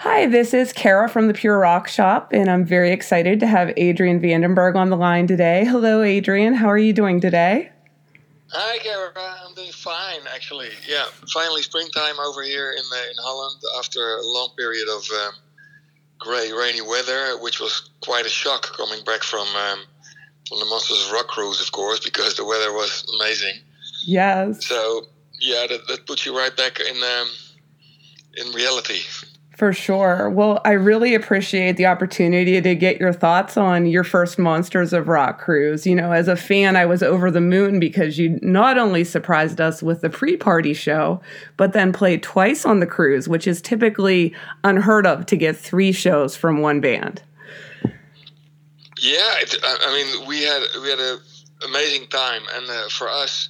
Hi, this is Kara from the Pure Rock Shop, and I'm very excited to have Adrian Vandenberg on the line today. Hello, Adrian. How are you doing today? Hi, Kara. I'm doing fine, actually. Yeah, finally springtime over here in Holland after a long period of grey, rainy weather, which was quite a shock coming back from the Monsters of Rock cruise, of course, because the weather was amazing. Yes. So yeah, that puts you right back in reality. For sure. Well, I really appreciate the opportunity to get your thoughts on your first Monsters of Rock cruise. You know, as a fan, I was over the moon because you not only surprised us with the pre-party show, but then played twice on the cruise, which is typically unheard of to get 3 shows from one band. Yeah, we had an amazing time, and for us,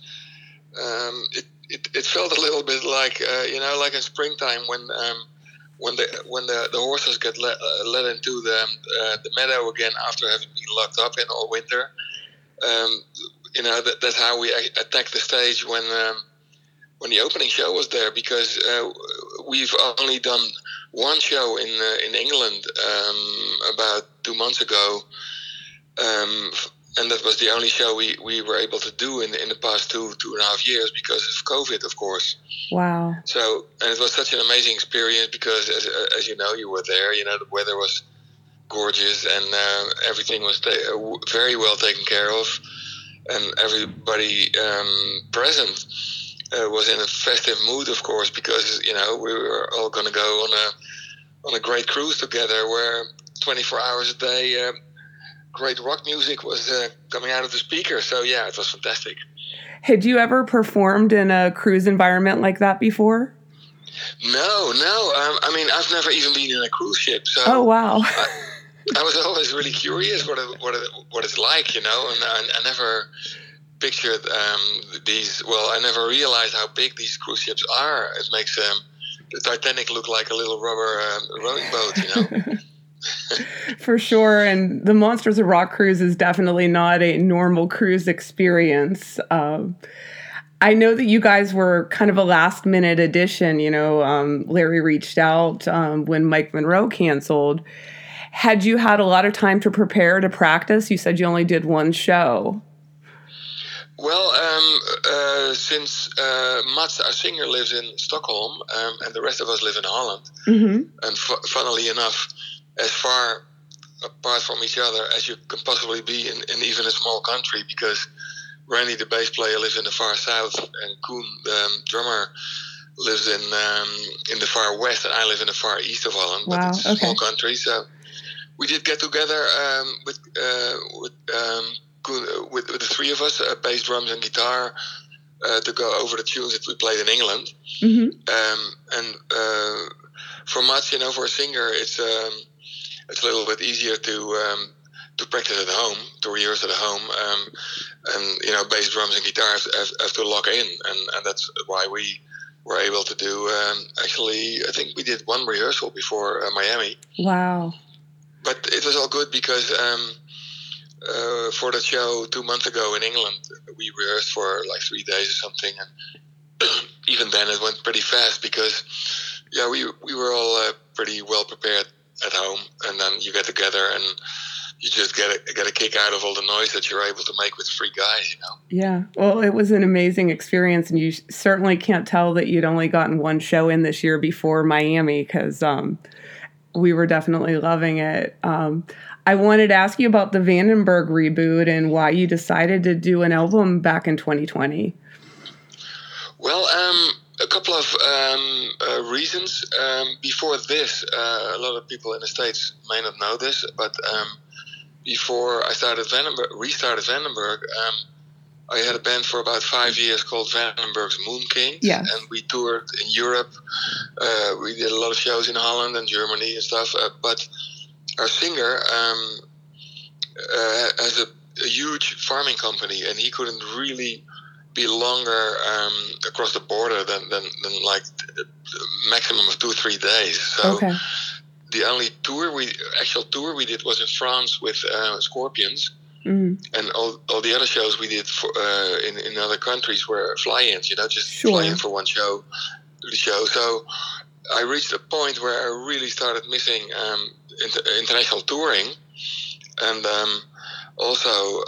it felt a little bit like like in springtime when the horses get let into the meadow again after having been locked up in all winter. That's how we attacked the stage when the opening show was there, because we've only done one show in England about 2 months ago, and that was the only show we were able to do in the past two and a half years because of COVID, of course. Wow. So, and it was such an amazing experience because, as you know, you were there. You know, the weather was gorgeous and everything was very well taken care of, and everybody present was in a festive mood, of course, because we were all going to go on a great cruise together, where 24 hours a day, great rock music was coming out of the speaker. So yeah, it was fantastic. Had you ever performed in a cruise environment like that before? No. I've never even been in a cruise ship. So oh wow! I was always really curious what it's like, and I never pictured these. Well, I never realized how big these cruise ships are. It makes the Titanic look like a little rubber rowing boat, For sure. And the Monsters of Rock cruise is definitely not a normal cruise experience. I know that you guys were kind of a last minute addition. Larry reached out when Mike Monroe canceled. Had you had a lot of time to prepare, to practice? You said you only did one show. Well, since Mats, our singer, lives in Stockholm, and the rest of us live in Holland, and funnily enough, as far apart from each other as you can possibly be in even a small country, because Randy, the bass player, lives in the far south, and Koen, the drummer, lives in the far west, and I live in the far east of Holland. Wow, but it's a small country, so we did get together with the 3 of us, bass, drums, and guitar, to go over the tunes that we played in England. And for Mats, for a singer, it's a little bit easier to practice at home, to rehearse at home, and bass, drums, and guitar have to lock in, and that's why we were able to do. Actually, I think we did 1 rehearsal before Miami. Wow! But it was all good because for that show 2 months ago in England, we rehearsed for like 3 days or something, and even then it went pretty fast because we were all pretty well prepared at home, and then you get together and you just get a kick out of all the noise that you're able to make with 3 guys, Yeah. Well, it was an amazing experience, and you certainly can't tell that you'd only gotten 1 show in this year before Miami, because we were definitely loving it. I wanted to ask you about the Vandenberg reboot and why you decided to do an album back in 2020. Well, a couple of reasons. Before this, a lot of people in the States may not know this, but before I restarted Vandenberg, I had a band for about 5 years called Vandenberg's Moon Kings, yes. And we toured in Europe. We did a lot of shows in Holland and Germany and stuff, but our singer has a huge farming company, and he couldn't really be longer across the border than like the maximum of 2 or 3 days. So the only actual tour we did was in France with Scorpions, and all the other shows we did in other countries were fly-ins. Just fly in for one show, do the show. So I reached a point where I really started missing international touring, and also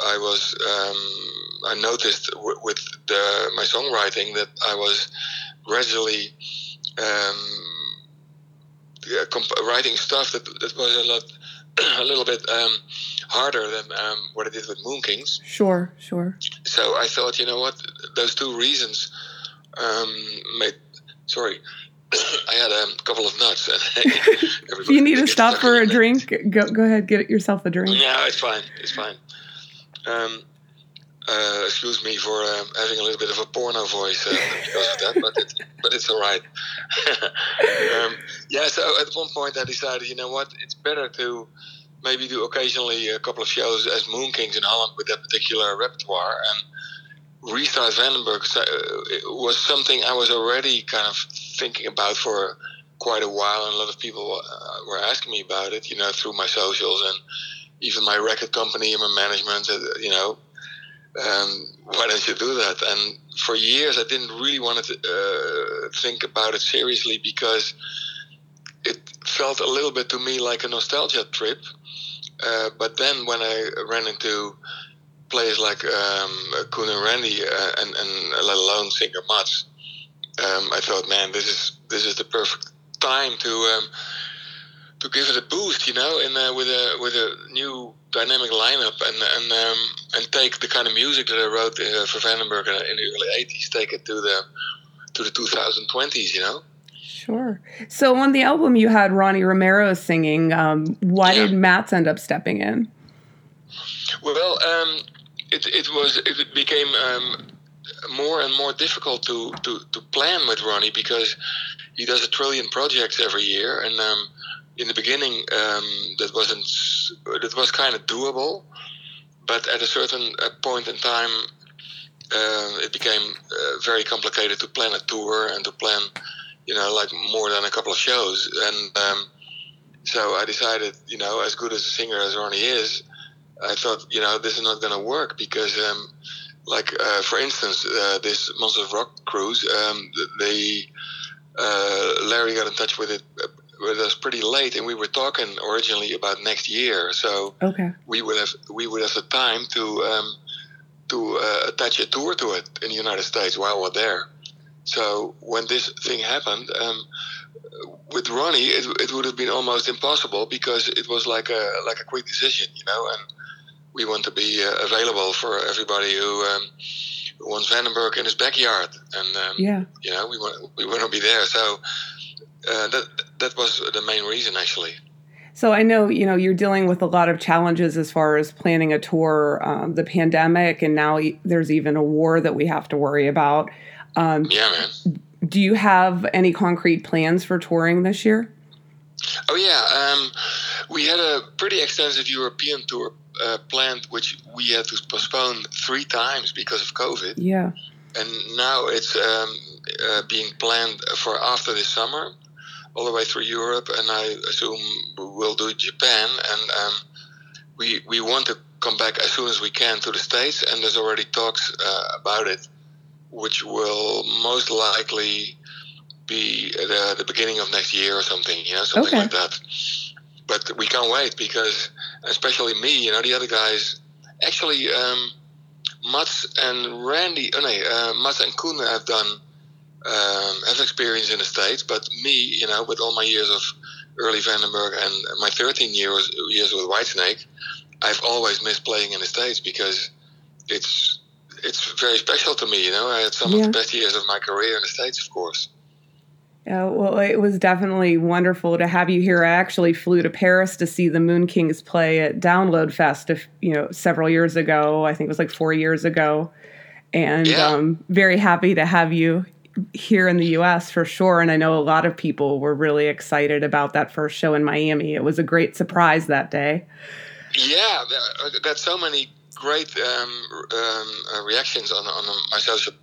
I noticed with my songwriting that I was gradually writing stuff that was a little bit harder than what I did with Moon Kings. Sure. So I thought, you know what, those two reasons made. Sorry, I had a couple of nuts. If you need to stop for a drink, go ahead, get yourself a drink. No, it's fine. Excuse me for having a little bit of a porno voice because of that, but it's all right. So at one point I decided, you know what, it's better to maybe do occasionally a couple of shows as Moon Kings in Holland with that particular repertoire, and restart Vandenberg was something I was already kind of thinking about for quite a while, and a lot of people were asking me about it, you know, through my socials and even my record company and my management, you know. Why don't you do that? And for years I didn't really want to think about it seriously because it felt a little bit to me like a nostalgia trip. But then when I ran into players like Koen and Randy and let alone singer Mats, I thought, man, this is the perfect time to give it a boost, you know, and with a new dynamic lineup, and take the kind of music that I wrote for Vandenberg in the early '80s, take it to the 2020s, you know. Sure. So on the album, you had Ronnie Romero singing. Why did Mats end up stepping in? Well, it became more and more difficult to plan with Ronnie because he does 1 trillion projects every year, and in the beginning that was kind of doable, but at a certain point in time it became very complicated to plan a tour and to plan, you know, like more than a couple of shows. And so I decided, you know, as good as a singer as Ronnie is, I thought, you know, this is not going to work because for instance, this Monsters of Rock cruise, Larry got in touch with us pretty late, and we were talking originally about next year. So we would have the time to attach a tour to it in the United States while we're there. So when this thing happened, with Ronnie, it would have been almost impossible because it was like a quick decision, you know, and we want to be available for everybody who wants Vandenberg in his backyard, and you know, we want to be there. So that was the main reason, actually. So I know, you know, you're dealing with a lot of challenges as far as planning a tour, the pandemic, and now there's even a war that we have to worry about. Yeah, man. Do you have any concrete plans for touring this year? Oh, yeah. We had a pretty extensive European tour planned, which we had to postpone 3 times because of COVID. Yeah. And now it's being planned for after this summer, all the way through Europe, and I assume we'll do Japan. And we want to come back as soon as we can to the States, and there's already talks about it, which will most likely be the beginning of next year or something, you know, something like that. But we can't wait because, especially me, you know, the other guys, actually, Mats and Randy, Mats and Koen have experience in the States, but me, you know, with all my years of early Vandenberg and my 13 years with Whitesnake, I've always missed playing in the States because it's very special to me, you know. I had some of the best years of my career in the States, of course. Yeah, well, it was definitely wonderful to have you here. I actually flew to Paris to see the Moon Kings play at Download Fest, several years ago. I think it was like 4 years ago. And very happy to have you here in the U.S. for sure. And I know a lot of people were really excited about that first show in Miami. It was a great surprise that day. Yeah, I got so many great reactions on my social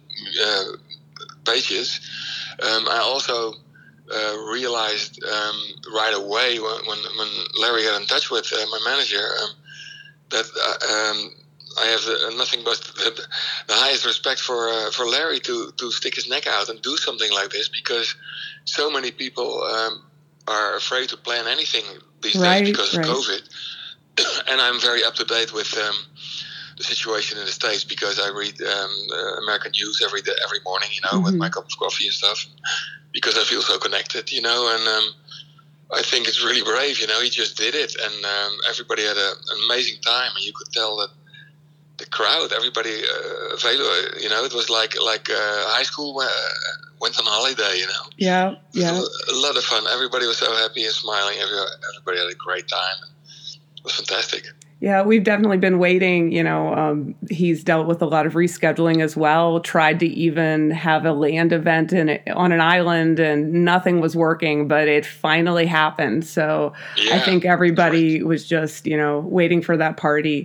pages. I also realized right away when Larry got in touch with my manager that I have nothing but the highest respect for Larry to stick his neck out and do something like this, because so many people are afraid to plan anything these days because of COVID. And I'm very up to date with the situation in the States, because I read American news every morning, with my cup of coffee and stuff, because I feel so connected, and I think it's really brave, he just did it, and everybody had an amazing time, and you could tell that the crowd, everybody available, it was like high school went on holiday, Yeah. A lot of fun. Everybody was so happy and smiling. Everybody had a great time. It was fantastic. Yeah, we've definitely been waiting. He's dealt with a lot of rescheduling as well, tried to even have a land event on an island, and nothing was working, but it finally happened. So I think everybody was just, waiting for that party.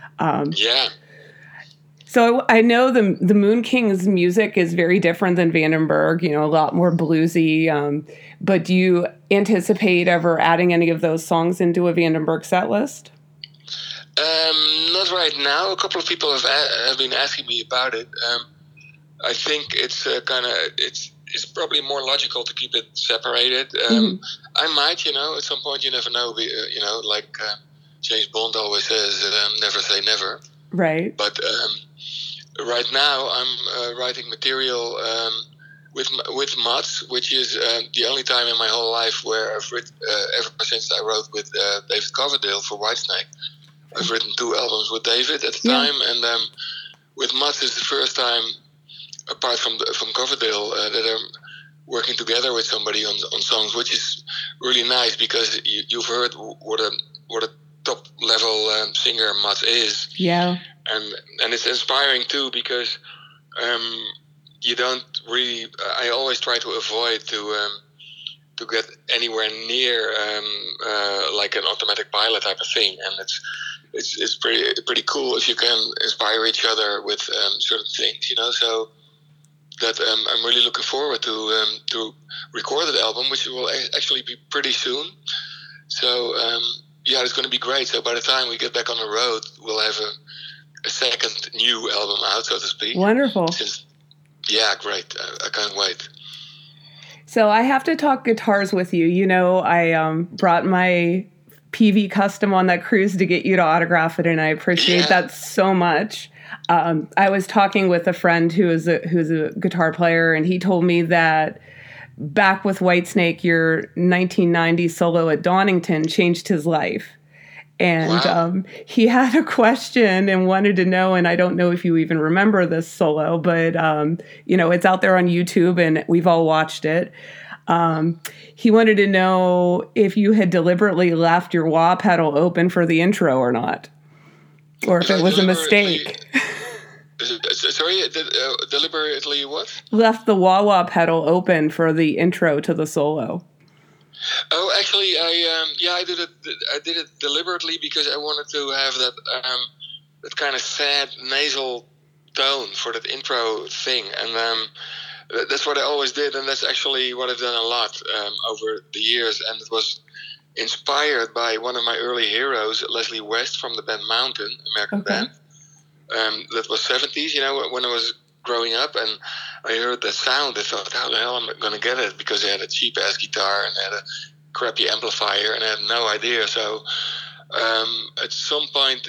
So I know the Moon Kings music is very different than Vandenberg, a lot more bluesy. But do you anticipate ever adding any of those songs into a Vandenberg set list? Not right now. A couple of people have been asking me about it. I think it's it's probably more logical to keep it separated. I might, at some point. You never know. Like James Bond always says, "Never say never." Right. But right now, I'm writing material with Mats, which is the only time in my whole life where I've written, ever since I wrote with David Coverdale for Whitesnake. I've written 2 albums with David at the time, and with Mats is the first time, apart from Coverdale, that I'm working together with somebody on songs, which is really nice, because you've heard what a top level singer Mats is. Yeah. And it's inspiring too, because you don't really. I always try to avoid to get anywhere near like an automatic pilot type of thing, and it's pretty cool if you can inspire each other with certain things, So that I'm really looking forward to record the album, which will actually be pretty soon. So it's going to be great. So by the time we get back on the road, we'll have a second new album out, so to speak. Wonderful. Great. I can't wait. So I have to talk guitars with you. I brought my PV Custom on that cruise to get you to autograph it, and I appreciate that so much. I was talking with a friend who's a guitar player, and he told me that back with Whitesnake, your 1990 solo at Donington changed his life. And he had a question and wanted to know, and I don't know if you even remember this solo, but, it's out there on YouTube and we've all watched it. He wanted to know if you had deliberately left your wah pedal open for the intro or not, or if it was a mistake. Sorry, deliberately what? Left the wah-wah pedal open for the intro to the solo. Oh, actually, I did it. I did it deliberately because I wanted to have that kind of sad nasal tone for that intro thing, and that's what I always did, and that's actually what I've done a lot over the years. And it was inspired by one of my early heroes, Leslie West from the band Mountain, American band. That was 70s, when I was growing up, and I heard that sound. I thought, how the hell am I going to get it? Because they had a cheap-ass guitar and had a crappy amplifier, and I had no idea. So at some point,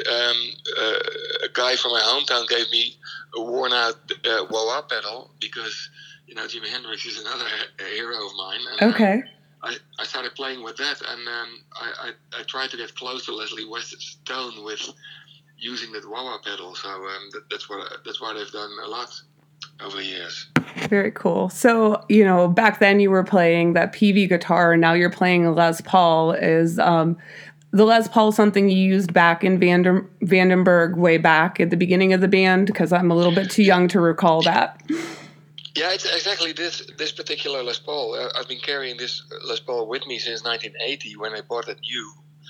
a guy from my hometown gave me a worn-out wah-wah pedal, because, Jimi Hendrix is another hero of mine. And, I started playing with that, and I tried to get close to Leslie West's tone with using that wah-wah pedal. So that's what I've done a lot over the years. Very cool. So, back then you were playing that PV guitar, and now you're playing a Les Paul. Is the Les Paul something you used back in Vandenberg way back at the beginning of the band? Because I'm a little bit too young to recall that. Yeah, it's exactly this particular Les Paul. I've been carrying this Les Paul with me since 1980 when I bought it new.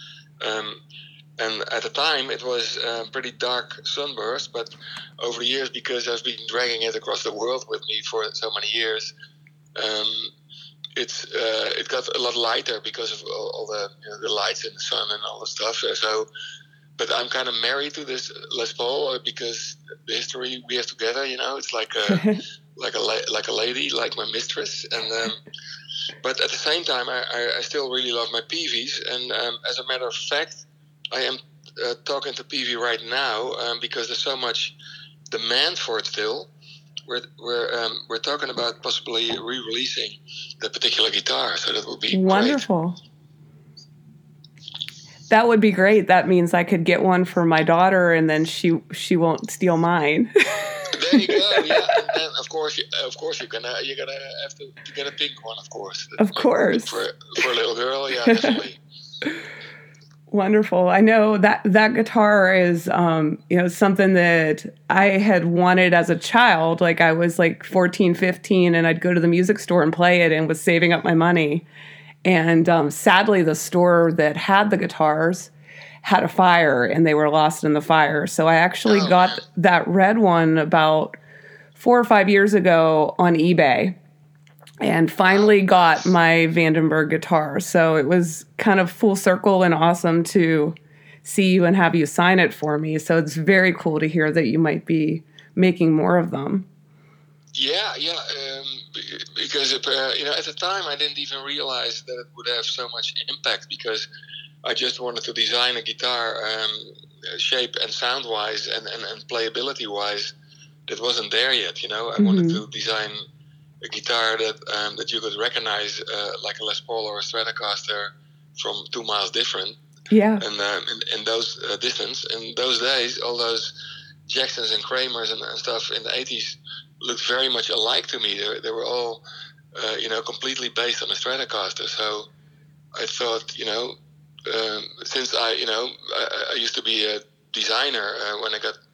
And at the time, it was pretty dark sunburst, but over the years, because I've been dragging it across the world with me for so many years, it got a lot lighter because of all the the lights and the sun and all the stuff. So but I'm kind of married to this Les Paul because the history we have together. It's like a lady, like my mistress, and but at the same time, I still really love my Peavies, and as a matter of fact, I am talking to Peavey right now because there's so much demand for it still. We're talking about possibly re-releasing that particular guitar, so that would be wonderful. Great. That would be great. That means I could get one for my daughter, and then she won't steal mine. There you go. Yeah, and then of course you're gonna have to get a pink one, of course. Of course, for a little girl. Yeah, definitely. Wonderful. I know that guitar is, something that I had wanted as a child. Like I was like 14, 15, and I'd go to the music store and play it and was saving up my money. And sadly, the store that had the guitars had a fire and they were lost in the fire. So I actually got that red one about 4 or 5 years ago on eBay. And finally got my Vandenberg guitar. So it was kind of full circle and awesome to see you and have you sign it for me. So it's very cool to hear that you might be making more of them. Yeah. Because at the time I didn't even realize that it would have so much impact because I just wanted to design a guitar shape and sound wise and playability wise that wasn't there yet. I wanted to design a guitar that you could recognize like a Les Paul or a Stratocaster from 2 miles different. Yeah. And in those distance, in those days, all those Jacksons and Kramers and stuff in the 80s looked very much alike to me. They were all, completely based on a Stratocaster. So I thought, since I used to be a designer when I got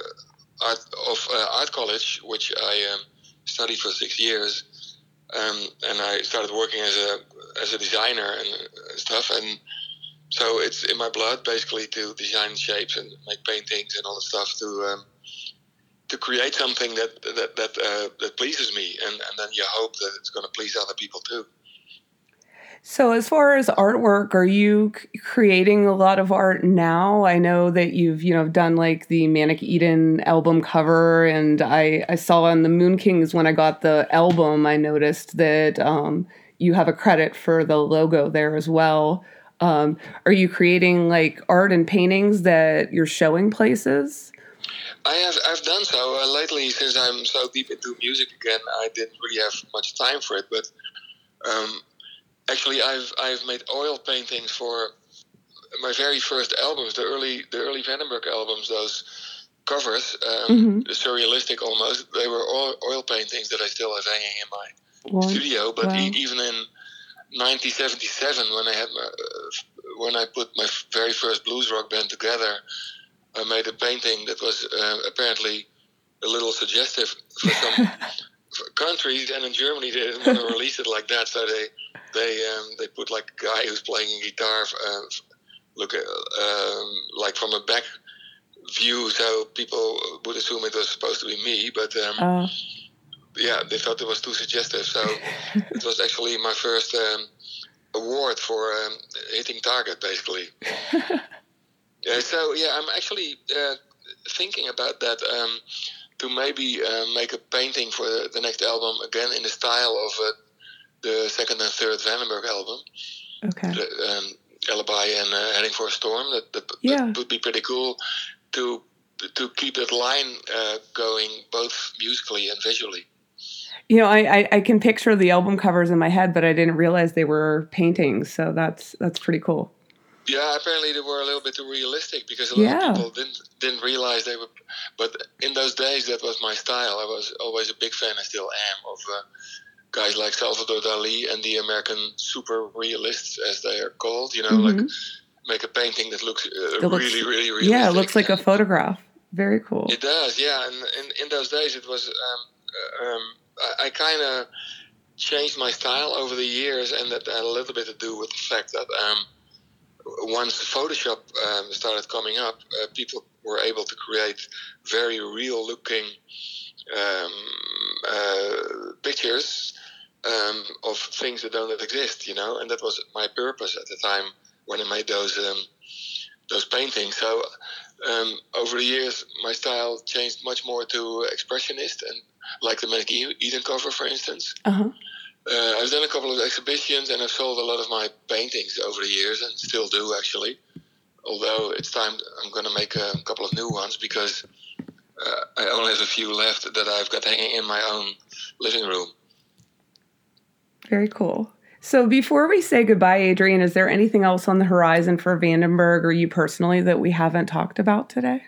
art college, which I studied for 6 years, and I started working as a designer and stuff, and so it's in my blood basically to design shapes and make paintings and all that stuff to create something that pleases me, and then you hope that it's going to please other people too. So as far as artwork, are you creating a lot of art now? I know that you've, done like the Manic Eden album cover, and I saw on the Moon Kings when I got the album, I noticed that you have a credit for the logo there as well. Are you creating like art and paintings that you're showing places? I've done so lately. Since I'm so deep into music again, I didn't really have much time for it, but actually, I've made oil paintings for my very first albums, the early Vandenberg albums. Those covers, surrealistic almost. They were all oil paintings that I still have hanging in my studio. But even in 1977, when I put my very first blues rock band together, I made a painting that was apparently a little suggestive for some countries, and in Germany they didn't want to release it like that, so they put like a guy who's playing a guitar, like from a back view, so people would assume it was supposed to be me, but they thought it was too suggestive. So it was actually my first award for hitting target, basically. I'm actually thinking about that. To maybe make a painting for the next album again in the style of the second and third Vandenberg album. Okay. Alibi and Heading for a Storm. That would be pretty cool to keep that line going both musically and visually. I can picture the album covers in my head, but I didn't realize they were paintings. So that's pretty cool. Yeah, apparently they were a little bit too realistic because a lot of people didn't realize they were. But in those days, that was my style. I was always a big fan, I still am, of guys like Salvador Dali and the American super realists, as they are called. Like make a painting that looks really, really realistic. Yeah, it looks like a photograph. Very cool. It does, yeah. And in those days, it was. I kind of changed my style over the years, and that had a little bit to do with the fact that. Once Photoshop started coming up, people were able to create very real-looking pictures of things that don't exist, and that was my purpose at the time when I made those those paintings. So over the years, my style changed much more to expressionist, and like the Manic Eden cover, for instance. Uh-huh. I've done a couple of exhibitions, and I've sold a lot of my paintings over the years, and still do actually. Although it's time, I'm going to make a couple of new ones because I only have a few left that I've got hanging in my own living room. Very cool. So before we say goodbye, Adrian, is there anything else on the horizon for Vandenberg or you personally that we haven't talked about today?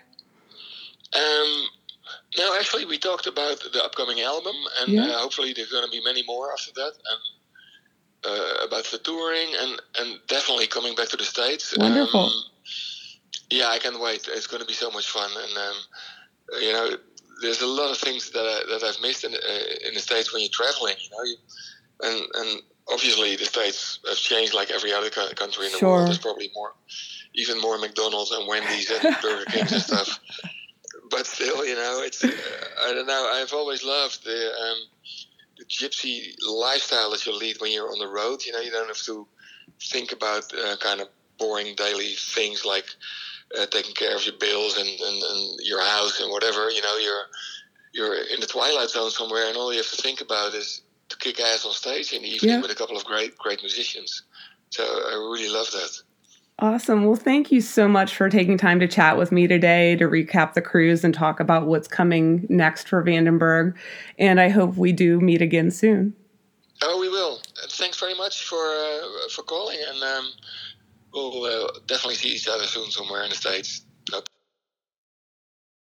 No, actually, we talked about the upcoming album, and hopefully there's going to be many more after that, and about the touring, and definitely coming back to the States. Wonderful. Yeah, I can't wait. It's going to be so much fun, and there's a lot of things that I've missed in the States when you're traveling. And obviously the States have changed like every other country in the world. There's probably even more McDonald's and Wendy's and Burger Kings and stuff. But still, it's I don't know. I've always loved the gypsy lifestyle that you lead when you're on the road. You don't have to think about kind of boring daily things like taking care of your bills and your house and whatever. You're in the twilight zone somewhere, and all you have to think about is to kick ass on stage in the evening with a couple of great musicians. So I really love that. Awesome. Well, thank you so much for taking time to chat with me today to recap the cruise and talk about what's coming next for Vandenberg. And I hope we do meet again soon. Oh, we will. Thanks very much for calling, and we'll definitely see each other soon somewhere in the States.